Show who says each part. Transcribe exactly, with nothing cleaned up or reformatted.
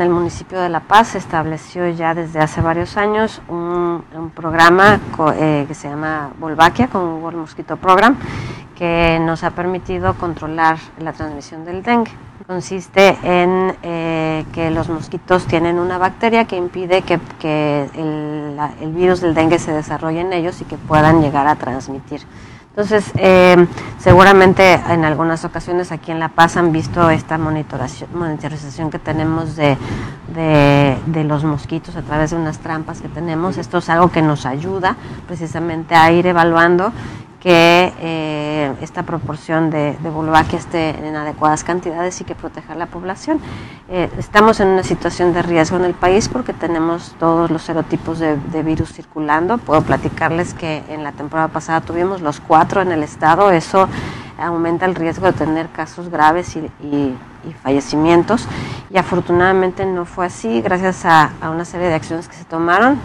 Speaker 1: el municipio de La Paz se estableció ya desde hace varios años un, un programa co, eh, que se llama Wolbachia, con World Mosquito Program, que nos ha permitido controlar la transmisión del dengue. Consiste en eh, que los mosquitos tienen una bacteria que impide que, que el, la, el virus del dengue se desarrolle en ellos y que puedan llegar a transmitir. Entonces, eh, seguramente en algunas ocasiones aquí en La Paz han visto esta monitorización que tenemos de, de, de los mosquitos a través de unas trampas que tenemos. Esto es algo que nos ayuda precisamente a ir evaluando que eh, esta proporción de, de Wolbachia esté en adecuadas cantidades y que proteja a la población. Eh, estamos en una situación de riesgo en el país porque tenemos todos los serotipos de, de virus circulando. Puedo platicarles que en la temporada pasada tuvimos los cuatro en el estado. Eso aumenta el riesgo de tener casos graves y, y, y fallecimientos, y afortunadamente no fue así gracias a, a una serie de acciones que se tomaron.